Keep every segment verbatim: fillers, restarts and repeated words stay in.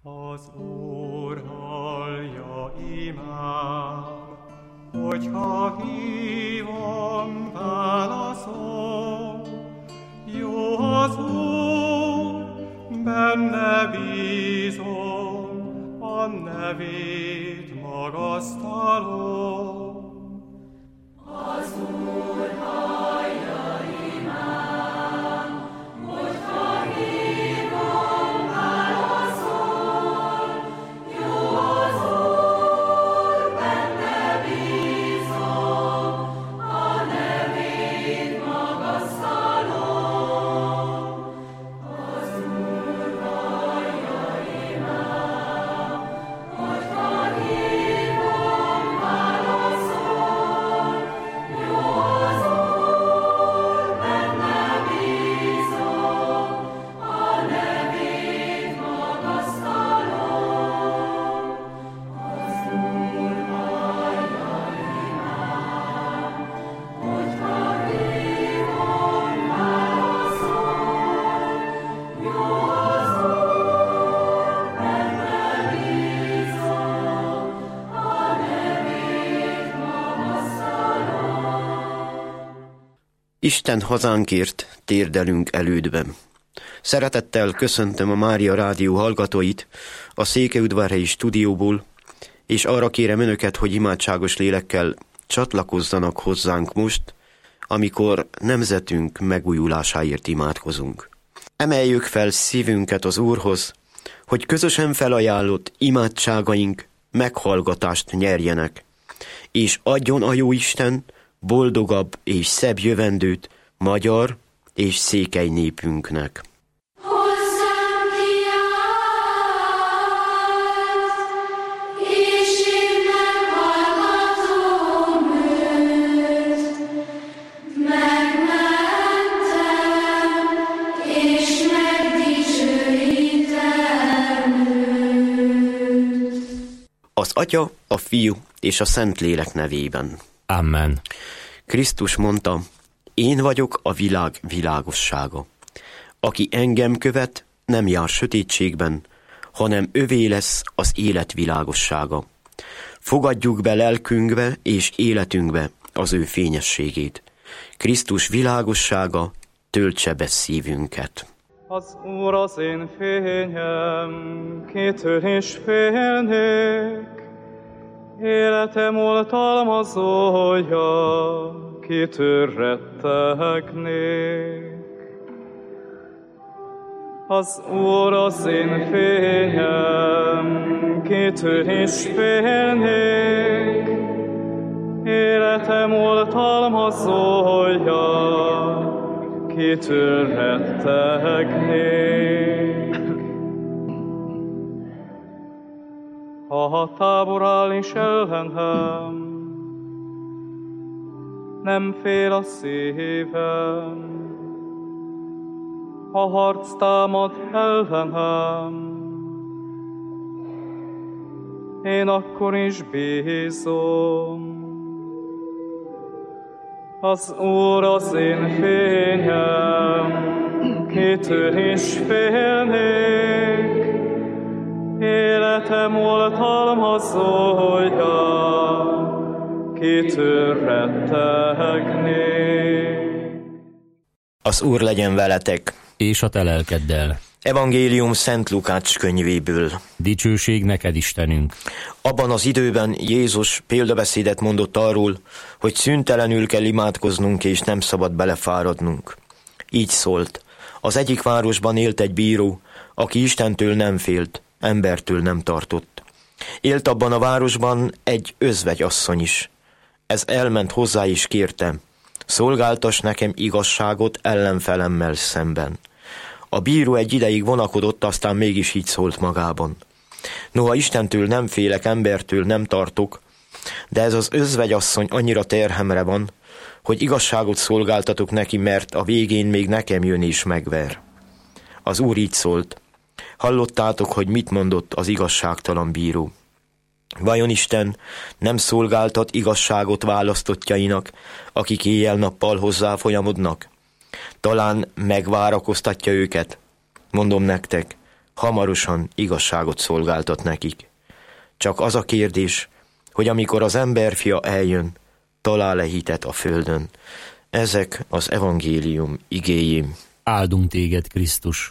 Az Úr hallja imám, hogyha hívom, válaszol. Jó az Úr, benne bízom, a nevét magasztalom. Az Úr hallja imám, hogyha hívom, válaszol. Jó az Úr, benne bízom, a nevét magasztalom. Az Úr hallja imám, hogyha hívom, válaszol. Jó az Úr, benne bízom, a nevét magasztalom. Az Úr hallja imám, hogyha hívom, válaszol. Jó az Úr, benne bízom, a nevét magasztalom. Isten hazánkért térdelünk elődben. Szeretettel köszöntöm a Mária Rádió hallgatóit a Székelyudvarhelyi stúdióból, és arra kérem önöket, hogy imádságos lélekkel csatlakozzanak hozzánk most, amikor nemzetünk megújulásáért imádkozunk. Emeljük fel szívünket az Úrhoz, hogy közösen felajánlott imádságaink meghallgatást nyerjenek, és adjon a Jóisten boldogabb és szebb jövendőt magyar és székely népünknek. Hozzám kiállt, és én meghallgatom őt. Megmentem, és megdicsőítem őt. Az Atya, a Fiú és a Szentlélek nevében. Amen. Krisztus mondta, én vagyok a világ világossága. Aki engem követ, nem jár sötétségben, hanem övé lesz az élet világossága. Fogadjuk be lelkünkbe és életünkbe az ő fényességét. Krisztus világossága töltse be szívünket. Az Úr az én fényem, kitől is félnék. Életem oltalmazója, kitől rettegnék. Az Úr az én fényem, kitől is félnék. Életem oltalmazója, kitől rettegnék. Ha a tábor áll is ellenem, nem fél a szívem. Ha harc támad ellenem, én akkor is bízom. Az Úr az én fényem, kitől is félnék. Életem oltalmazója, kitől rettegnék. Az Úr legyen veletek. És a te lelkeddel. Evangélium Szent Lukács könyvéből. Dicsőség neked, Istenünk. Abban az időben Jézus példabeszédet mondott arról, hogy szüntelenül kell imádkoznunk, és nem szabad belefáradnunk. Így szólt: az egyik városban élt egy bíró, aki Istentől nem félt, embertől nem tartott. Élt abban a városban egy özvegyasszony is. Ez elment hozzá és kérte: szolgáltass nekem igazságot ellenfelemmel szemben. A bíró egy ideig vonakodott, aztán mégis így szólt magában: noha Istentől nem félek, embertől nem tartok, de ez az özvegyasszony annyira terhemre van, hogy igazságot szolgáltatok neki, mert a végén még nekem jön és megver. Az Úr így szólt: hallottátok, hogy mit mondott az igazságtalan bíró. Vajon Isten nem szolgáltat igazságot választottjainak, akik éjjel-nappal hozzá folyamodnak? Talán megvárakoztatja őket? Mondom nektek, hamarosan igazságot szolgáltat nekik. Csak az a kérdés, hogy amikor az emberfia eljön, talál-e hitet a földön. Ezek az evangélium igéi. Áldunk téged, Krisztus!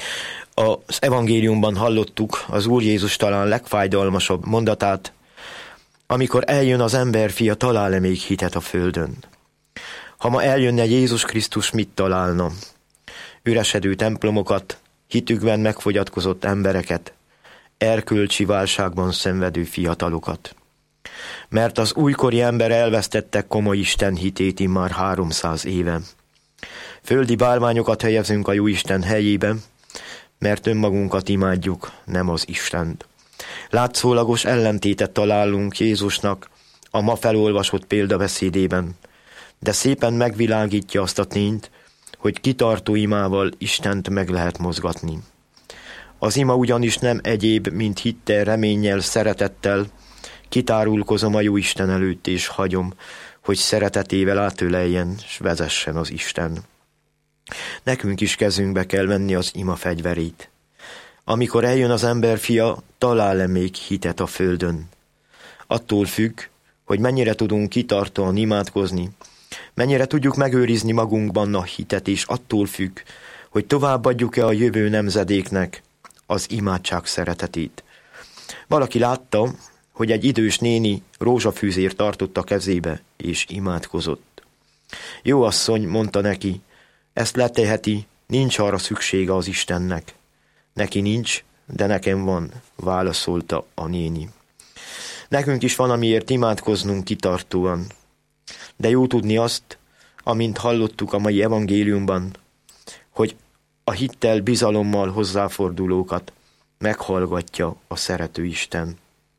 Az evangéliumban hallottuk az Úr Jézus talán legfájdalmasabb mondatát, amikor eljön az emberfia, talál-e még hitet a földön. Ha ma eljönne Jézus Krisztus, mit találna? Üresedő templomokat, hitükben megfogyatkozott embereket, erkölcsi válságban szenvedő fiatalokat. Mert az újkori ember elvesztette komoly Isten hitét immár háromszáz éve. Földi bálványokat helyezünk a Jóisten helyébe, mert önmagunkat imádjuk, nem az Istent. Látszólagos ellentétet találunk Jézusnak a ma felolvasott példabeszédében, de szépen megvilágítja azt a tényt, hogy kitartó imával Istent meg lehet mozgatni. Az ima ugyanis nem egyéb, mint hittel, reménnyel, szeretettel, kitárulkozom a Jóisten előtt, és hagyom, hogy szeretetével átöleljen, s vezessen az Isten. Nekünk is kezünkbe kell venni az ima fegyverét. Amikor eljön az emberfia, talál-e még hitet a földön? Attól függ, hogy mennyire tudunk kitartóan imádkozni, mennyire tudjuk megőrizni magunkban a hitet, és attól függ, hogy továbbadjuk-e a jövő nemzedéknek az imádság szeretetét. Valaki látta, hogy egy idős néni rózsafűzért tartott a kezébe, és imádkozott. Jó asszony, mondta neki, ezt leteheti, nincs arra szüksége az Istennek. Neki nincs, de nekem van, válaszolta a néni. Nekünk is van, amiért imádkoznunk kitartóan. De jó tudni azt, amint hallottuk a mai evangéliumban, hogy a hittel, bizalommal hozzáfordulókat meghallgatja a szerető Isten.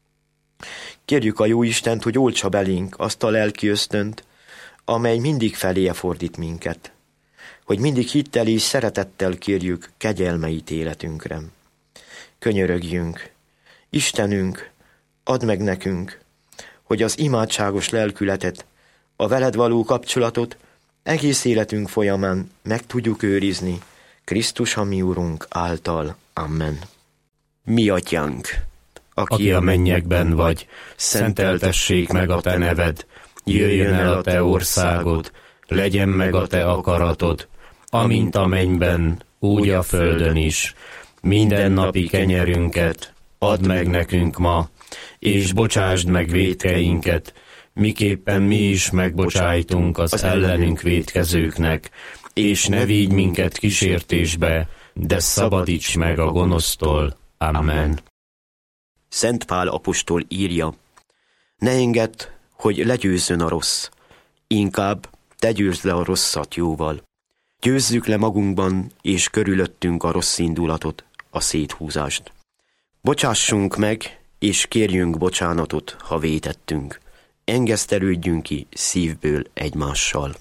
Kérjük a jó Istent, hogy oltsa belénk azt a lelki ösztönt, amely mindig feléje fordít minket, hogy mindig hittel és szeretettel kérjük kegyelmeit életünkre. Könyörögjünk, Istenünk, add meg nekünk, hogy az imádságos lelkületet, a veled való kapcsolatot egész életünk folyamán meg tudjuk őrizni, Krisztus, a mi Urunk által. Amen. Mi atyánk, aki, Aki a mennyekben vagy, szenteltessék meg a te neved, jöjjön el a te országod, legyen meg a te akaratod, amint a mennyben, úgy a földön is. Minden napi kenyerünket add meg nekünk ma, és bocsásd meg vétkeinket, miképpen mi is megbocsájtunk az ellenünk vétkezőknek, és ne vigy minket kísértésbe, de szabadíts meg a gonosztól. Amen. Szent Pál apostol írja, ne engedd, hogy legyőzzön a rossz, inkább te győzd le a rosszat jóval. Győzzük le magunkban és körülöttünk a rossz indulatot, a széthúzást. Bocsássunk meg, és kérjünk bocsánatot, ha vétettünk. Engesztelődjünk ki szívből egymással.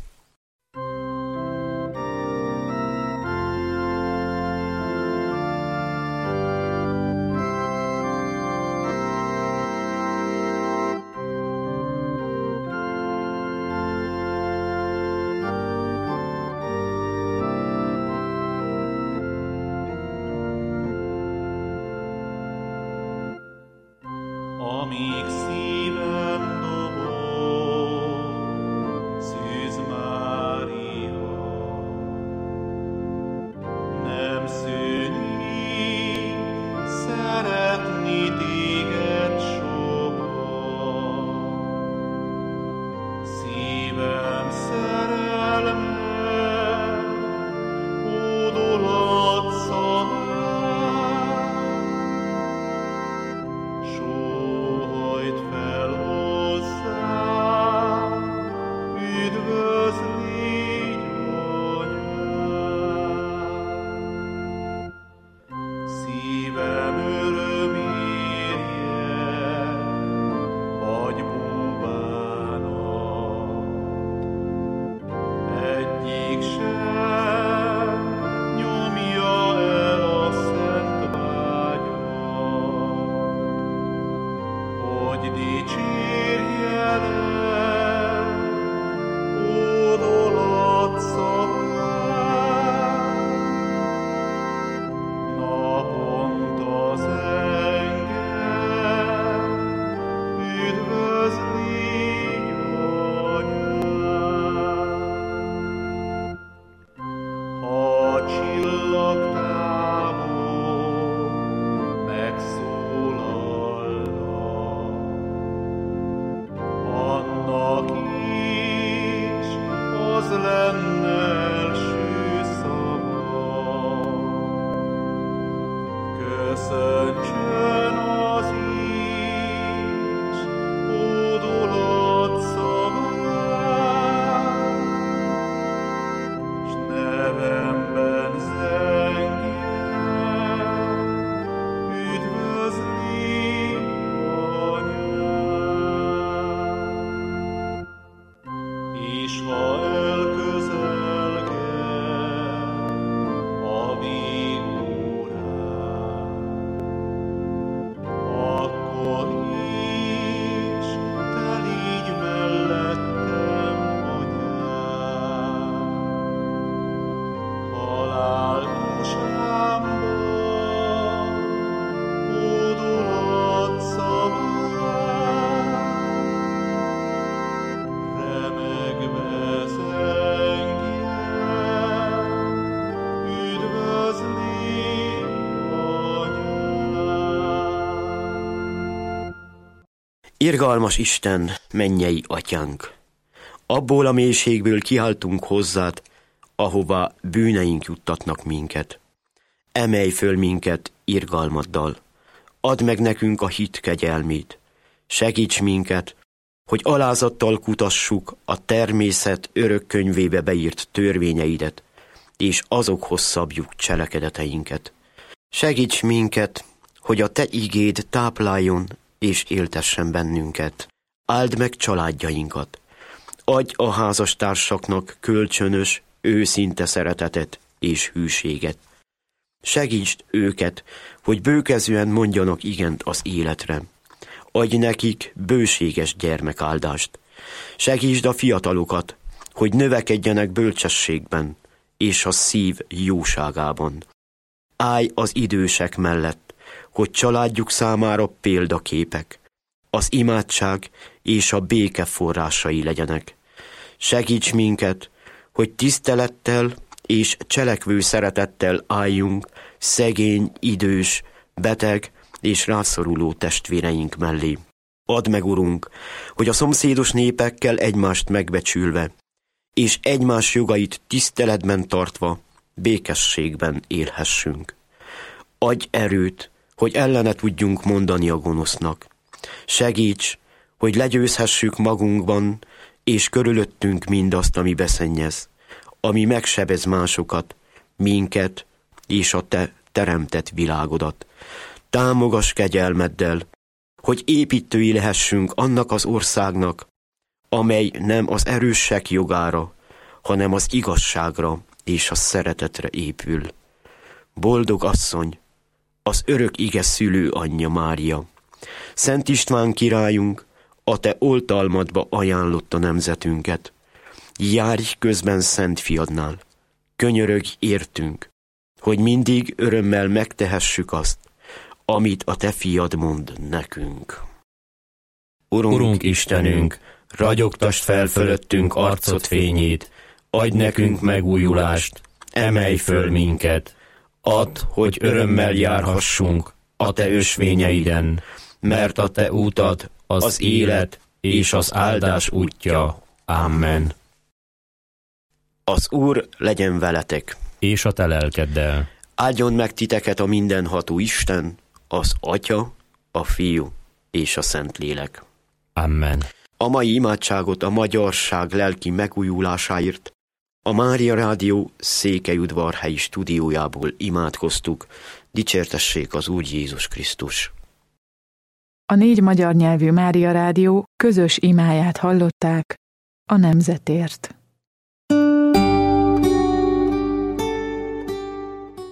Amíg szívem dobog, Szűz Mária, nem szűnik szeretni téged soha. Szívem szerelme, hódolatsza meg, sóhajt fel hozzám, üdvözlégy anyám. Szívem örömérje, vagy búbánat, egyik sem nyomja el a szent vágyat, hogy dicsérjelek, hódolatsza meg, napon köszöntsön az is, hódolat szaván, s nevemben zengjen, üdvözli anyát. És ha elközelgel a végórán, akkor is te légy mellettem, anyám. Haláltusámban, hódolat szaván, remegve zengjen, üdvözli anyát. Irgalmas Isten, mennyei atyánk! Abból a mélységből kiáltunk hozzád, ahová bűneink juttatnak minket. Emelj föl minket irgalmaddal, add meg nekünk a hit kegyelmét, segíts minket, hogy alázattal kutassuk a természet örök könyvébe beírt törvényeidet, és azokhoz szabjuk cselekedeteinket. Segíts minket, hogy a te igéd tápláljon és éltessen bennünket. Áld meg családjainkat. Adj a házastársaknak kölcsönös, őszinte szeretetet és hűséget. Segítsd őket, hogy bőkezően mondjanak igent az életre. Adj nekik bőséges gyermekáldást. Segítsd a fiatalokat, hogy növekedjenek bölcsességben és a szív jóságában. Állj az idősek mellett, hogy családjuk számára példaképek, az imádság és a béke forrásai legyenek. Segíts minket, hogy tisztelettel és cselekvő szeretettel álljunk szegény, idős, beteg és rászoruló testvéreink mellé. Add meg, Urunk, hogy a szomszédos népekkel egymást megbecsülve, és egymás jogait tiszteletben tartva, békességben élhessünk. Adj erőt, hogy ellene tudjunk mondani a gonosznak. Segíts, hogy legyőzhessük magunkban és körülöttünk mindazt, ami beszennyez, ami megsebez másokat, minket és a te teremtett világodat. Támogass kegyelmeddel, hogy építői lehessünk annak az országnak, amely nem az erősek jogára, hanem az igazságra és a szeretetre épül. Boldog asszony, az örök ige szülő anyja Mária, Szent István királyunk, a te oltalmadba ajánlotta nemzetünket. Járj közben Szent Fiadnál, könyörögj értünk, hogy mindig örömmel megtehessük azt, amit a te fiad mond nekünk. Urunk, Urunk Istenünk, ragyogtasd fel fölöttünk arcod fényét, adj nekünk megújulást, emelj föl minket, add, hogy örömmel járhassunk a te ösvényeiden, mert a te útad az, az élet és az áldás útja. Amen. Az Úr legyen veletek, és a te lelkeddel. Áldjon meg titeket a mindenható Isten, az Atya, a Fiú és a Szentlélek. Amen. A mai imádságot a magyarság lelki megújulásáért a Mária Rádió Székelyudvarhelyi stúdiójából imádkoztuk. Dicsértessék az Úr Jézus Krisztus. A négy magyar nyelvű Mária Rádió közös imáját hallották a nemzetért.